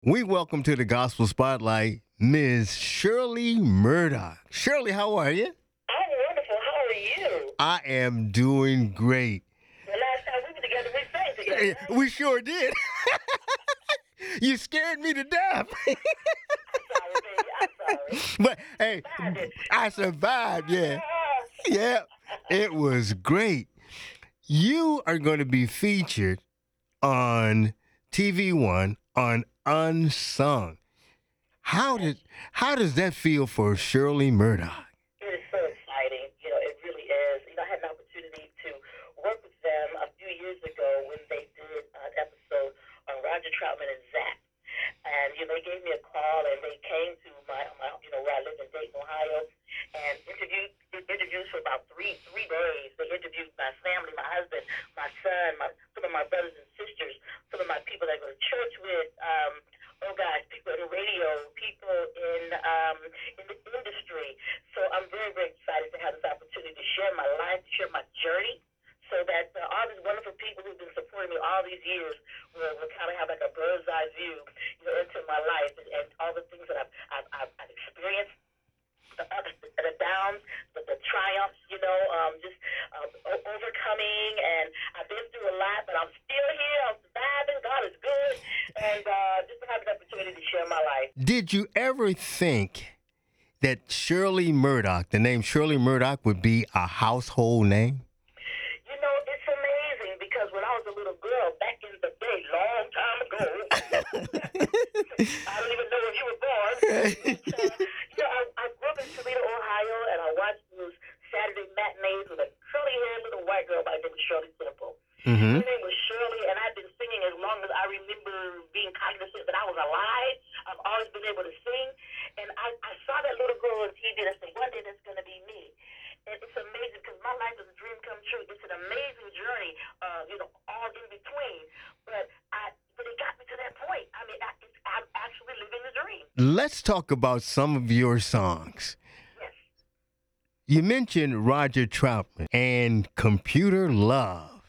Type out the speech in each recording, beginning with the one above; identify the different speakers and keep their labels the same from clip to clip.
Speaker 1: We welcome to the Gospel Spotlight Ms. Shirley Murdoch. Shirley, how are you?
Speaker 2: I'm wonderful. How are you?
Speaker 1: I am doing great.
Speaker 2: The last time we were together, we sang together. Right?
Speaker 1: We sure did. You scared me to death.
Speaker 2: I'm sorry, baby. I'm sorry.
Speaker 1: But hey,
Speaker 2: Survived it.
Speaker 1: I survived, yeah.
Speaker 2: Ah.
Speaker 1: Yeah, it was great. You are going to be featured on TV One on Unsung. How does that feel for Shirley Murdoch?
Speaker 2: It is so exciting. It really is. I had an opportunity to work with them a few years ago when they did an episode on Roger Troutman and Zach. And, they gave me a call and they came to my where I live in Dayton, Ohio, and did interviews for about three days. They interviewed my family, my husband, my son, some of my brothers and sisters, some of my people that I go to church with, oh gosh, people in radio, people in the industry. So I'm very, very excited to have this opportunity to share my life, to share my journey, so that all these wonderful people who've been supporting me all these years will kind of have like a bird's eye view, into my life and all the things that I've experienced, the ups, the downs, the triumphs, overcoming. And I've been through a lot, but I'm still here. I'm surviving. God is good, and just to have an opportunity to share my life.
Speaker 1: Did you ever think that Shirley Murdoch, the name Shirley Murdoch, would be a household name?
Speaker 2: It's amazing because when I was a little girl back in the day, long time ago, I don't even know when you were born. I grew up in Toledo, Ohio, and I watched those Saturday matinees with a curly-haired little white girl by the name of Shirley Temple.
Speaker 1: Mm-hmm.
Speaker 2: Her name was Shirley, and I've been singing as long as I remember being cognizant that I was alive. I've always been able to sing, and I saw that little girl on TV, and I said, one day that's going to be me. And it's amazing because my life is a dream come true. It's an amazing journey, all in between. But it got me to that point. I mean, I'm actually living the dream.
Speaker 1: Let's talk about some of your songs.
Speaker 2: Yes.
Speaker 1: You mentioned Roger Troutman and Computer Love.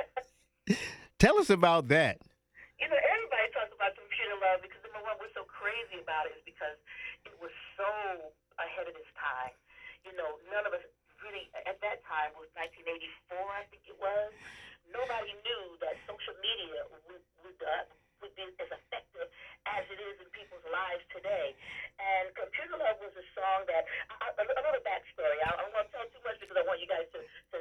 Speaker 1: Tell us about that.
Speaker 2: Everybody talks about Computer Love because number one, what's so crazy about it is because it was so ahead of its time. None of us really, at that time, was 1984, I think it was. Nobody knew that social media would be as effective as it is in people's lives today. And Computer Love was a song that, a little backstory. I don't want to tell too much because I want you guys to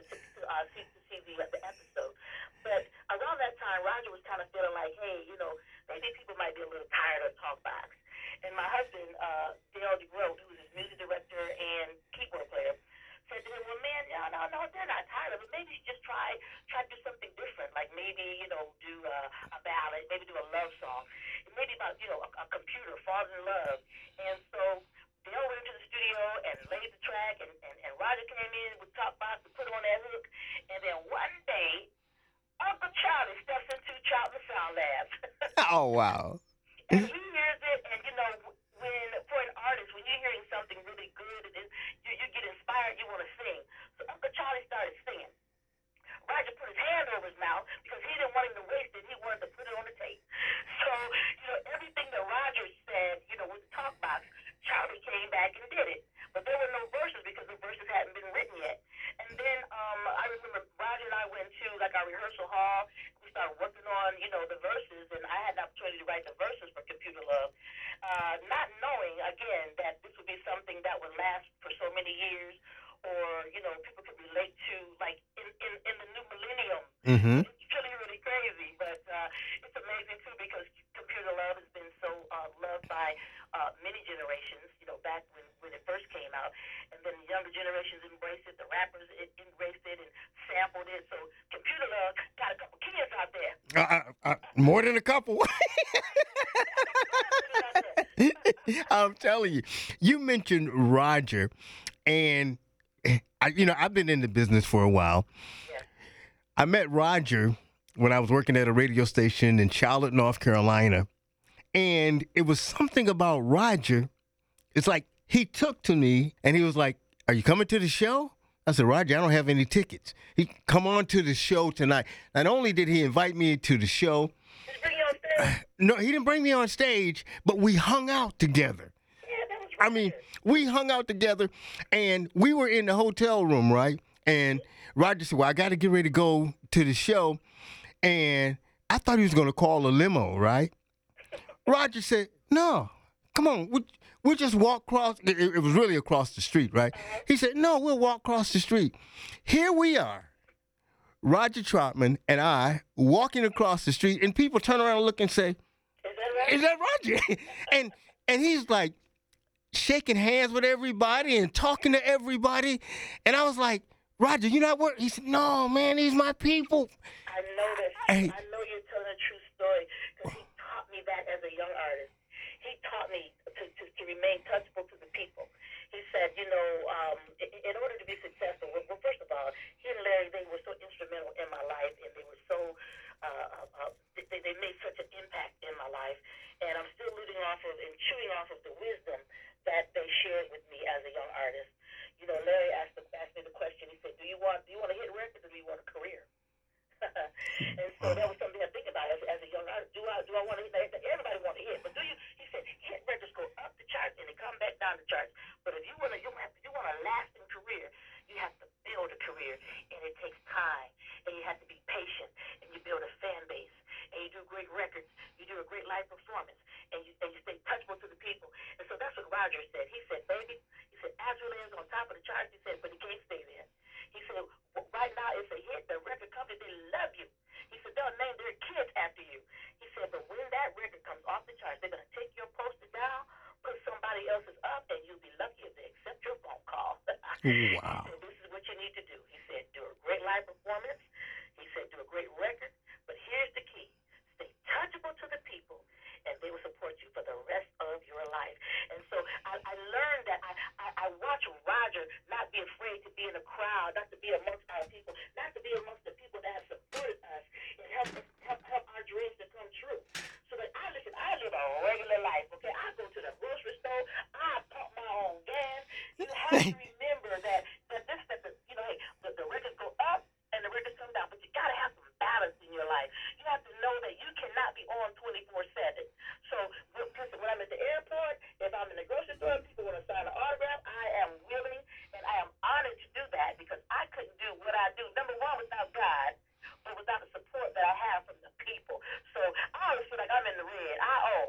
Speaker 2: see the episode. But around that time, Roger was kind of feeling like, hey, maybe people might be a little tired of Talkbox. And my husband, Dale DeGroat, who was his music director and keyboard player, said to him, well, man, no, they're not tired of it. Maybe you just try to do something different, like maybe, do a ballad, maybe do a love song. And maybe about, a computer falls in love. And so Dale went into the studio and laid the track, and Roger came in with Talkbox to put on that hook. And then one day, Uncle Charlie steps into Troutman Sound Labs.
Speaker 1: Oh, wow.
Speaker 2: And he hears it, and when for an artist, when you're hearing something really good, and you get inspired, you want to sing. So Uncle Charlie started singing. Roger put his hand over his mouth because he didn't want him to waste it. He wanted to put it on the tape. So everything that Roger said, with the Talkbox, Charlie came back and did it. But there were no verses because the verses hadn't been written yet. And then I remember Roger and I went to like our rehearsal hall. We started working on the verses, and I had an opportunity to write the verses for Computer Love, not knowing again that this would be something that would last for so many years, or people could relate to like in the new millennium.
Speaker 1: Mm-hmm.
Speaker 2: It's really, really crazy, but it's amazing too because Computer Love has been so loved by many generations. Back when it first came out, and then the younger generations embraced it. The rappers embraced it and sampled it. So Computer Love got a couple kids out there.
Speaker 1: More than a couple. I'm telling you. You mentioned Roger, and I've been in the business for a while.
Speaker 2: Yeah.
Speaker 1: I met Roger when I was working at a radio station in Charlotte, North Carolina, and it was something about Roger. It's like he took to me and he was like, "Are you coming to the show?" I said, "Roger, I don't have any tickets." He come on to the show tonight. Not only did he invite me to the show,
Speaker 2: Did he bring you on stage?
Speaker 1: No, he didn't bring me on stage, but we hung out together.
Speaker 2: Yeah, that was
Speaker 1: I mean,
Speaker 2: Roger.
Speaker 1: we hung out together, and we were in the hotel room, right? And Roger said, "Well, I got to get ready to go to the show," and I thought he was going to call a limo, right? Roger said, "No, come on, we'll just walk across." It was really across the street, right? He said, "No, we'll walk across the street." Here we are, Roger Troutman and I walking across the street, and people turn around and look and say,
Speaker 2: Is that right?
Speaker 1: "Is that Roger?" and he's like shaking hands with everybody and talking to everybody, and I was like, "Roger, you not work?" He said, "No, man, these my people."
Speaker 2: I know that.
Speaker 1: Hey.
Speaker 2: I know you're telling a true story because he taught me that as a young artist. He taught me to remain touchable to the people. He said, in order to be successful, well, first of all, he and Larry, they were so instrumental in my life, and they were so, they made such an impact in my life. And I'm still living off of and chewing off of the wisdom that they shared with me as a young artist. Larry asked me the question. He said, "Do you want a hit record or do you want a career?" And so that was something I think about as a young artist. Do I want to hit? Everybody want to hit, but do you? He said, hit records go up the charts and they come back down the charts. But if you want a lasting career, you have to build a career, and it takes time, and you have to be patient, and you build a fan base, and you do great records, you do a great live performance, and you stay touchable to the people. And so that's what Roger said. He said, "Baby," he said, "Azrael is on top of the charts." He said, "But he can't stay there." He said, "Right now it's a hit. The record company, they love you." He said, "They'll name their kids after you." He said, "But when that record comes off the charts, they're going to take your poster down, put somebody else's up, and you'll be lucky if they accept your phone call." He
Speaker 1: Wow.
Speaker 2: said, "This is what you need to do." He said, "Do a great live performance." He said, "Do a great record. But here's the key. Stay touchable to the people, and they will support you for the rest of your life." And so I learned that I watched Roger not be afraid to be in a crowd, not to be amongst our people, not to be amongst the people that have supported us and help our dreams to come true. So that I live a regular life, okay? I go to the grocery store, I pump my own gas. You have to remember that hey, the records go up and the records come down, but you gotta have some balance in your life. You have to know that you cannot be on 24/7. So when I'm at the airport, if I'm in the grocery store, people want to sign an autograph, I am willing and I am honored to do that because I couldn't do what I do, number one, without God, but without the support that I have from the people. So I always feel like I'm in the red. I owe,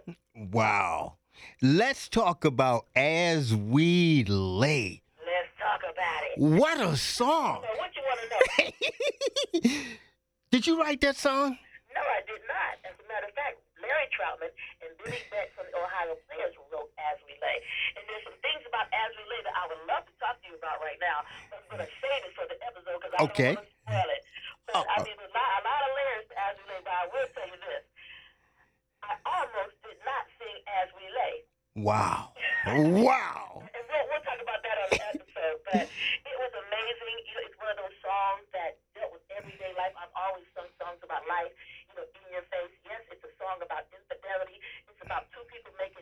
Speaker 1: Wow. Let's talk about As We Lay.
Speaker 2: Let's talk about it.
Speaker 1: What a song.
Speaker 2: So what you want to know?
Speaker 1: Did you write that song?
Speaker 2: No, I did not. As a matter of fact, Larry Troutman and Billy Beck from the Ohio Players wrote As We Lay. And there's some things about As We Lay that I would love to talk to you about right now. But I'm going to save it for the episode because I don't want to spoil it. But I mean, a lot of layers to As We Lay, but I will tell you this. I almost did not sing As We Lay.
Speaker 1: Wow. Wow.
Speaker 2: And we'll talk about that on the episode. But it was amazing. It's one of those songs that dealt with everyday life. I've always sung songs about life, in your face. Yes, it's a song about infidelity. It's about two people making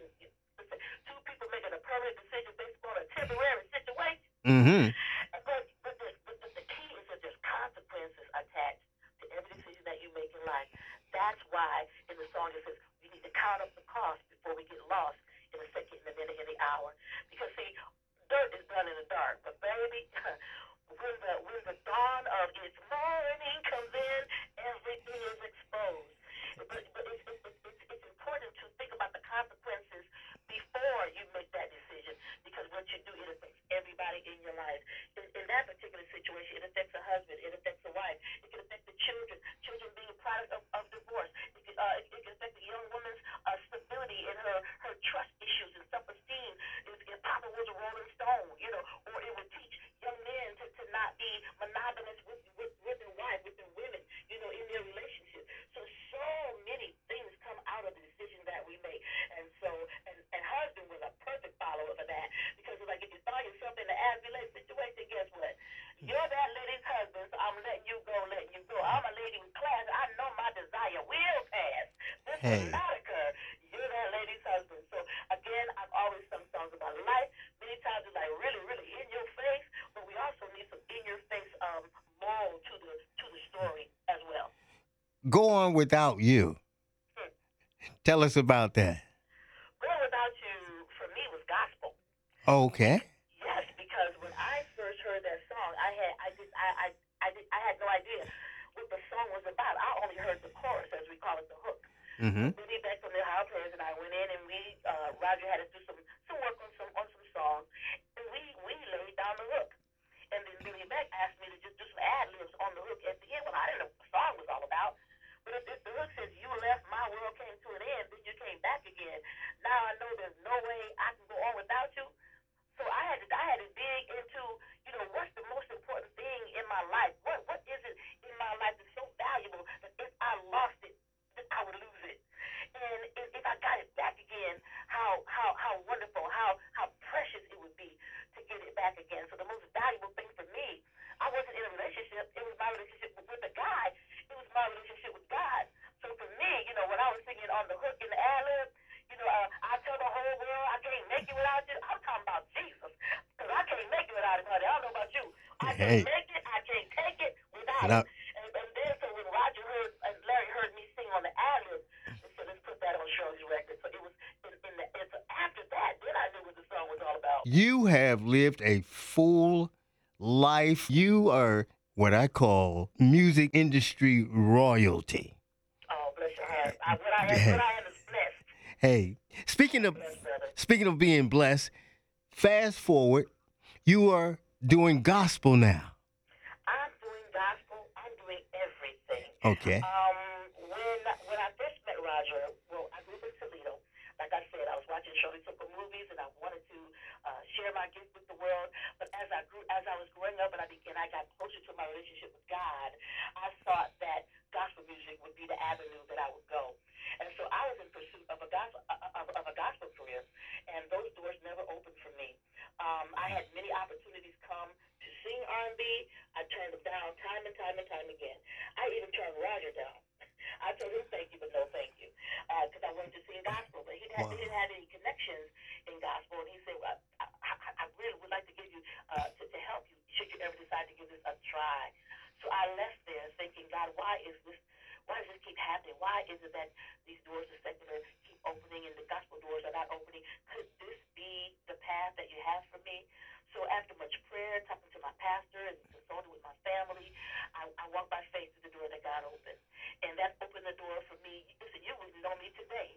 Speaker 2: a permanent decision based on a temporary situation.
Speaker 1: Mm-hmm.
Speaker 2: But the key is that there's consequences attached to every decision that you make in life. That's why in the song it says we need to count up the cost before we get lost in a second, in a minute, in the hour. Because see, dirt is done in the dark, but baby, when the dawn of its morning comes in, everything is exposed. But it's important to think about the consequences before you make that decision, because what you do, it affects everybody in your life. In that particular situation, it affects a husband, it affects a wife, it can affect the children being a product of divorce. It can affect the young woman's stability and her trust issues and self-esteem. If Papa was a Rolling Stone, or it would teach young men to not be monogamous with their wife, with their women, in their relationship. So many things come out of the decision that we make. And so, and husband was a perfect follower for that, because it's like if you find yourself in an as-we-lay situation, guess what? You're that lady's husband, so I'm letting you go. I'm a lady with class. I know my desire will pass. This will not occur. You're that lady's husband. So again, I've always sung songs about life. Many times it's like really, really in your face, but we also need some in your face moral to the story as well.
Speaker 1: Go On Without You. Tell us about that.
Speaker 2: Going Without You for me was gospel.
Speaker 1: Okay.
Speaker 2: Yes, because when I first heard that song, I had no idea what the song was about. I only heard the chorus, as we call it, the hook.
Speaker 1: Mm-hmm.
Speaker 2: Billy Beck from the Ohio Players and I went in, and Roger had us do some work on some songs, and we laid down the hook. And then Billy Beck asked me to just do some ad libs on the hook at the end. Well, I didn't know what the song was all about. But if the hook says, "You left, my world came to an end, then you came back again. Now I know there's no way I can go on without you." So I had to dig into, what's the most important thing in my life? What is it in my life that's so valuable that if I lost it, that I would lose it? And if I got it back again, how wonderful, how precious it would be to get it back again. So the most valuable thing for me, I wasn't in a relationship. It was my relationship with a guy. It was my relationship with God. So for me, when I was singing on the hook in the ad lib, I tell the whole world I can't make it without you. I'm talking about Jesus, because I can't make it without him, honey. I don't know about you. I can't
Speaker 1: Hey.
Speaker 2: make it. I can't take it without him.
Speaker 1: Now,
Speaker 2: And then so when Roger heard and Larry heard me sing on the ad lib, they said, let's put that on Shirley's record. So it was after that, then I knew what the song was all about.
Speaker 1: you have lived a full life. You are what I call music industry royalty.
Speaker 2: Oh, bless your heart. What
Speaker 1: Hey,
Speaker 2: I am is blessed.
Speaker 1: hey. Speaking of
Speaker 2: Blessed, brother.
Speaker 1: speaking of being blessed, fast forward, you are doing gospel now.
Speaker 2: I'm doing gospel. I'm doing everything.
Speaker 1: Okay.
Speaker 2: When I first met Roger, well, I grew up in Toledo. Like I said, I was watching Shirley Temple movies, and I wanted to share my gift with the world. But as I was growing up, and I got closer to my relationship with God, I thought that gospel music would be the avenue that I would go. And so I was in pursuit of a gospel career, and those doors never opened for me. I had many opportunities come to sing R&B. I turned them down time and time and time again. I even turned Roger down. I told him thank you, but no thank you, because I wanted to sing gospel. But
Speaker 1: Wow.
Speaker 2: he didn't have any connections in gospel, and he said, well, I really would like to give you to help you should you ever decide to give this a try. So I left there thinking, God, why does this keep happening? Why is it that these doors of secular keep opening and the gospel doors are not opening? Could this be the path that you have for me? So after much prayer, talking to my pastor and consulting with my family, I walked by faith through the door that God opened. And that opened the door for me. Listen, you wouldn't know me today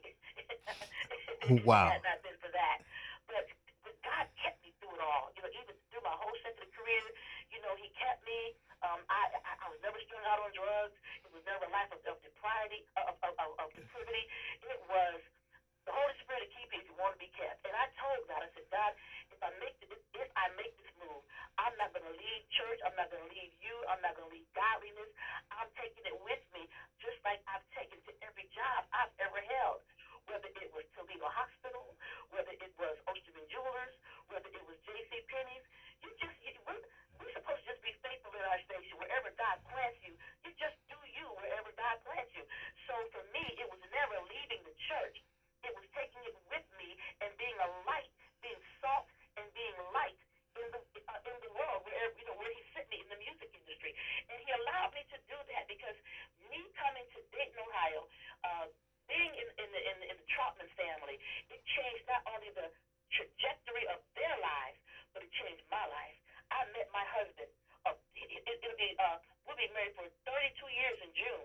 Speaker 2: if it
Speaker 1: Wow.
Speaker 2: had not been for that. But God kept me through it all. Even through my whole secular career, He kept me. I was never strung out on drugs. It was never a life of depravity. Depravity. It was the Holy Spirit to keep you if you want to be kept. And I told God, I said, God, if I make this move, I'm not going to leave church. I'm not going to leave you. I'm not going to leave godliness. I'm taking it with me, just like I've taken to every job I've ever held. Whether it was Toledo Hospital, whether it was Osterman Jewelers, whether it was J.C. Penney's, we're supposed to just be faithful in our station. Wherever God plants you, you just do you wherever God plants you. So for me, it was never leaving the church. It was taking it with me and being a light, being salt, and being light in the world where He sent me in the music industry. And He allowed me to do that because me coming to Dayton, Ohio, being in the Trotman family, it changed not only the trajectory of their lives, but it changed my life. I met my husband. We'll be married for 32 years in June,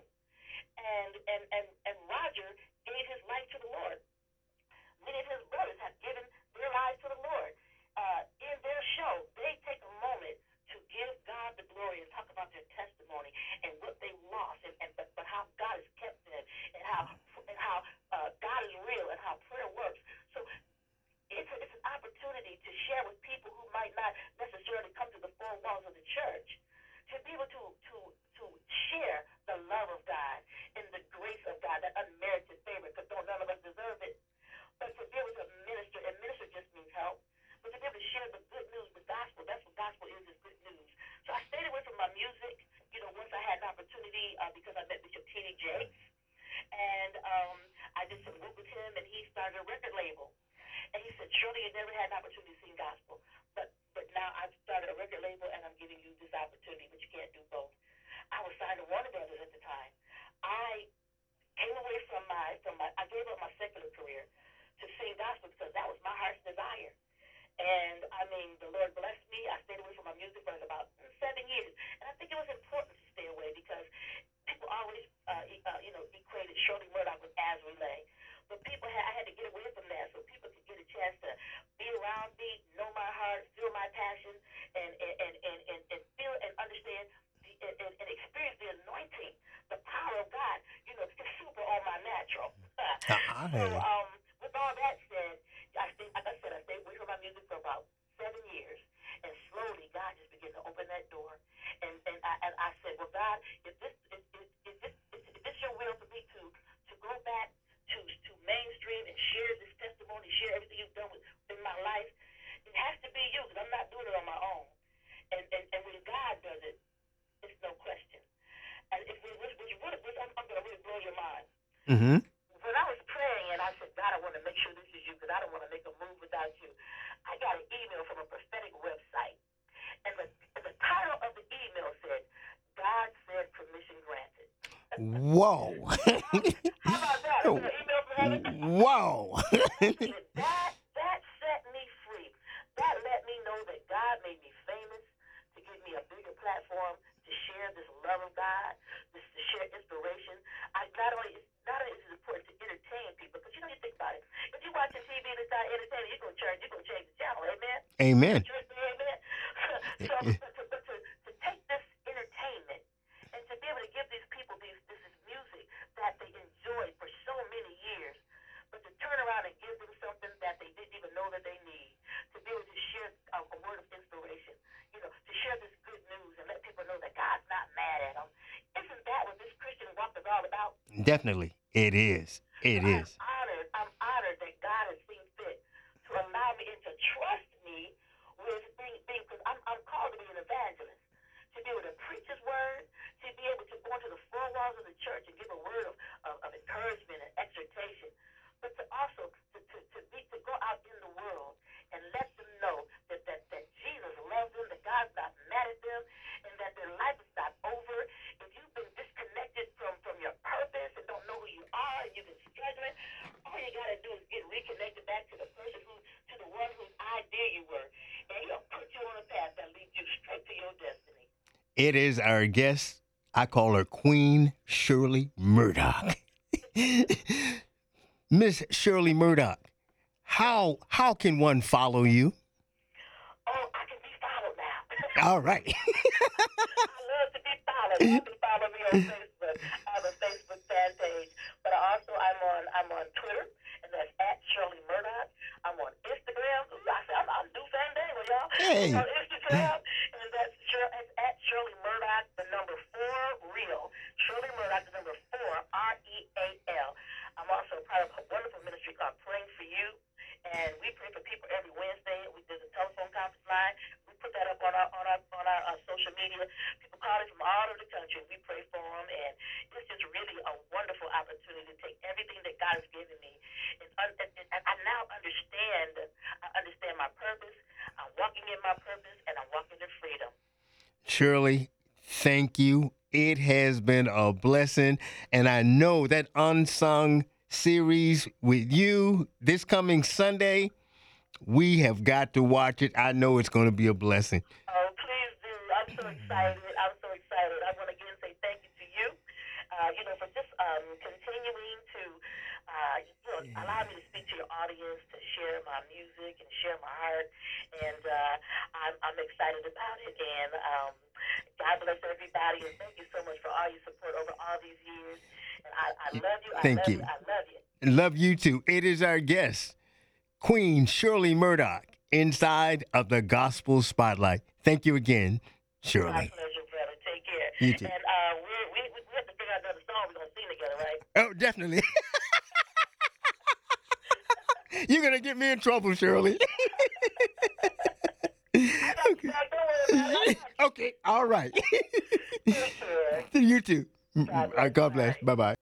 Speaker 2: and Roger gave his life to the Lord. Many of his brothers have given their lives to the Lord. In their show, they take a moment to give God the glory and talk about their testimony and what they lost, but how God has kept them, and how God is real and how prayer works. So it's an opportunity to share with people who might not necessarily come to the four walls of the church, to be able to share the love of God and the grace of God, that unmerited favor, because none of us deserve it. But to be able to minister, and minister just means help, but to be able to share the good news, the gospel, that's what gospel is good news. So I stayed away from my music, once I had an opportunity, because I met Bishop T.D. Jakes, and I did some work with him, and he started a record label. And he said, surely you never had an opportunity to sing gospel, but now I've started a record label, and I'm giving you this opportunity, but you can't do both. I was signed to Warner Brothers at the time. I came away from my I gave up my secular career to sing gospel because that was my heart's desire. And I mean, the Lord blessed me. I stayed away from my music for about 7 years, and I think it was important to stay away because people always, equated Shirley Murdock with As Relay. But I had to get away from that so people could get a chance to be around me, know my heart, feel my passion, and feel and understand and experience the anointing, the power of God. It's super on my natural. So,
Speaker 1: Aye.
Speaker 2: with all that said, like I said, I stayed away from my music for about 7 years, and slowly God just began to open that door. And I said, well, God, if this your will for me to go back to mainstream and share this testimony, share everything you've done in my life, it has to be you because I'm not doing it on my own. And when God does it, it's no question. And I'm going to really blow your mind.
Speaker 1: Mm-hmm.
Speaker 2: When I was praying and I said, God, I want to make sure this is you because I don't want to make a move without you, I got an email from a prophetic website. And the title of the email said, God said permission granted.
Speaker 1: Whoa.
Speaker 2: How about that? Is that an email from heaven?
Speaker 1: Whoa.
Speaker 2: That set me free. That let me know that God made me famous to give me a bigger platform to share this love of God, to share inspiration. Not only is it important to entertain people, because you think about it. If you're watching TV and it's not entertaining, you're gonna change the channel. Amen.
Speaker 1: Amen.
Speaker 2: Amen. So, to take this entertainment and to be able to give these people this is music that they enjoyed for so many years, but to turn around and give them something that they didn't even know that they need, to be able to share a word of inspiration, to share this good news and let people know that God's not mad at them. Isn't that what this Christian walk is all about?
Speaker 1: Definitely. It is. It
Speaker 2: So
Speaker 1: is.
Speaker 2: I'm honored that God has seen fit to allow me and to trust me with being because I'm called to be an evangelist, to be able to preach His word, to be able to go into the four walls of the church and give a word of encouragement and exhortation, but to also to go out in the world and let them know that Jesus loves them, that God's not mad at them, and that their life is not over. If you've been disconnected from your purpose and don't know who you are and you've been struggling, all you got to do is get reconnected back to the person to the one whose idea you were. And He'll put you on a path that leads you straight to your destiny.
Speaker 1: It is our guest. I call her Queen Shirley Murdock. Miss Shirley Murdock, how can one follow you?
Speaker 2: Oh, I can be followed now.
Speaker 1: All right.
Speaker 2: I love to be followed. You can follow me on Facebook. I have a Facebook fan page, but I'm on Twitter, and that's at Shirley Murdock. I'm on Instagram. I'm new fandango, y'all.
Speaker 1: Hey.
Speaker 2: I'm on Instagram, and that's at Shirley Murdock, the number 4 real. Shirley Murdock, the number 4 REAL. I'm also part of a wonderful ministry called Praying for You, and we pray for people every Wednesday. There's a telephone conference line. We put that up on our social media. People call it from all over the country. We pray for them, and it's just really a wonderful opportunity to take everything that God has given me, and I now understand. I understand my purpose. I'm walking in my purpose, and I'm walking in freedom.
Speaker 1: Shirley, thank you. It has been a blessing, and I know that Unsung series with you this coming Sunday, we have got to watch it. I know it's going to be a blessing.
Speaker 2: Oh, please do. I'm so excited. I want to again say thank you to you, for just continuing to, allow me to speak to your audience, to share my music and share my heart. And I'm excited about it. And God bless everybody. And thank you so much for all your support over all these years. And I love you.
Speaker 1: Thank you.
Speaker 2: I love you.
Speaker 1: Love you too. It is our guest, Queen Shirley Murdock, inside of the Gospel Spotlight. Thank you again, Shirley.
Speaker 2: My pleasure, brother. Take care.
Speaker 1: You too.
Speaker 2: And we have to figure out another song we're going to sing together, right?
Speaker 1: Oh, definitely. You're going to get me in trouble, Shirley.
Speaker 2: Okay. Don't worry about it.
Speaker 1: Okay, all right.
Speaker 2: Take care.
Speaker 1: You too.
Speaker 2: God bless.
Speaker 1: God bless. Bye-bye.